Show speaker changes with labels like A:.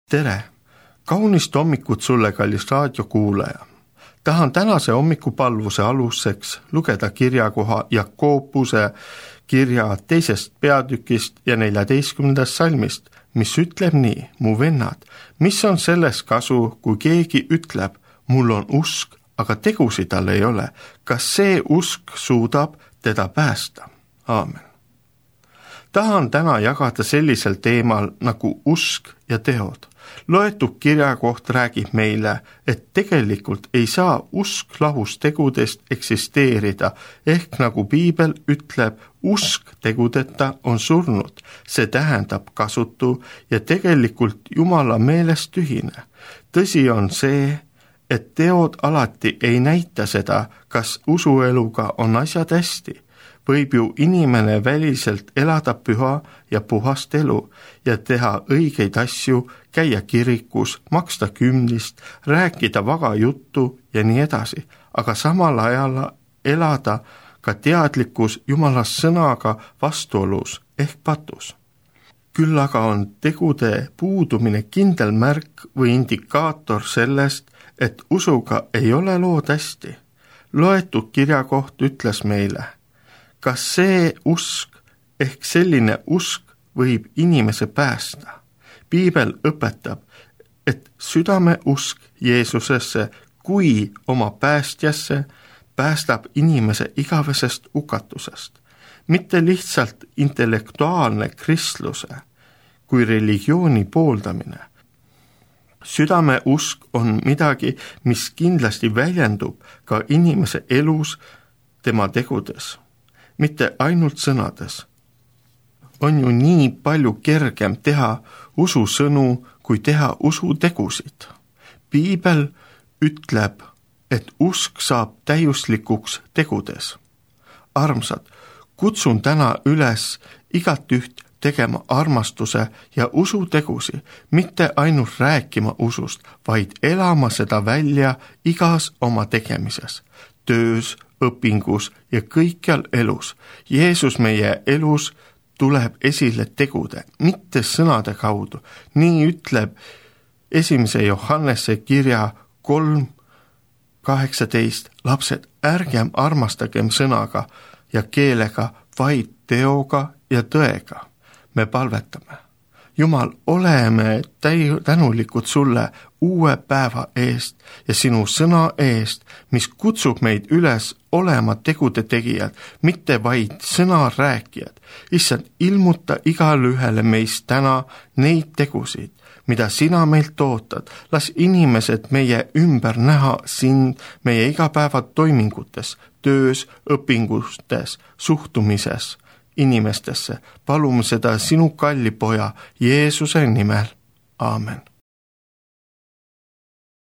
A: tere! Kaunist hommikut sulle, kallis raadiokuulaja! Tahan tänase hommikupalvuse aluseks lugeda kirjakoha Jakobuse kirja 2. peatükist ja 14. salmist, mis ütleb nii: mu vennad, mis on sellest kasu, kui keegi ütleb, mul on usk, aga tegusid tal ei ole? Kas see usk suudab teda päästa? Aamen. Tahan täna jagada sellisel teemal nagu usk ja teod. Loetud kirjakoht räägib meile, et tegelikult ei saa usk lahus tegudest eksisteerida, ehk nagu Piibel ütleb, usk tegudeta on surnud, see tähendab kasutu ja tegelikult Jumala meelest tühine. Tõsi on see, et teod alati ei näita seda, kas usueluga on asjad hästi. Võib ju inimene väliselt elada püha ja puhast elu ja teha õigeid asju, käia kirikus, maksta kümnist, rääkida vaga juttu ja nii edasi, aga samal ajal elada ka teadlikkus Jumala sõnaga vastuolus ehk patus. Küll aga on tegude puudumine kindel märk või indikaator sellest, et usuga ei ole lood hästi. Loetud kirjakoht ütles meile: kas see usk ehk selline usk võib inimese päästa? Piibel õpetab, et südame usk Jeesusesse kui oma päästjasse päästab inimese igavesest hukatusest. Mitte lihtsalt intellektuaalne kristluse kui religiooni pooldamine. Südame usk on midagi, mis kindlasti väljendub ka inimese elus, tema tegudes. Mitte ainult sõnades. On ju nii palju kergem teha ususõnu, kui teha usutegusid. Piibel ütleb, et usk saab täiuslikuks tegudes. Armsad, kutsun täna üles igat üht tegema armastuse ja usutegusi, mitte ainult rääkima usust, vaid elama seda välja igas oma tegemises, töös, õpingus ja kõikjal elus. Jeesus meie elus tuleb esile tegude, mitte sõnade kaudu. Nii ütleb 1. Johannese kirja 3:18. Lapsed, ärgem armastagem sõnaga ja keelega, vaid teoga ja tõega. Me palvetame. Jumal, oleme tänulikud sulle uue päeva eest ja sinu sõna eest, mis kutsub meid üles olema tegude tegijad, mitte vaid sõna rääkijad. Issand, ilmuta igale ühele meist täna neid tegusid, mida sina meilt ootad. Las inimesed meie ümber näha sind meie igapäevatoimingutes, töös, õpingutes, suhtumises inimestesse. Palume seda sinu kalli poja Jeesuse nimel. Aamen.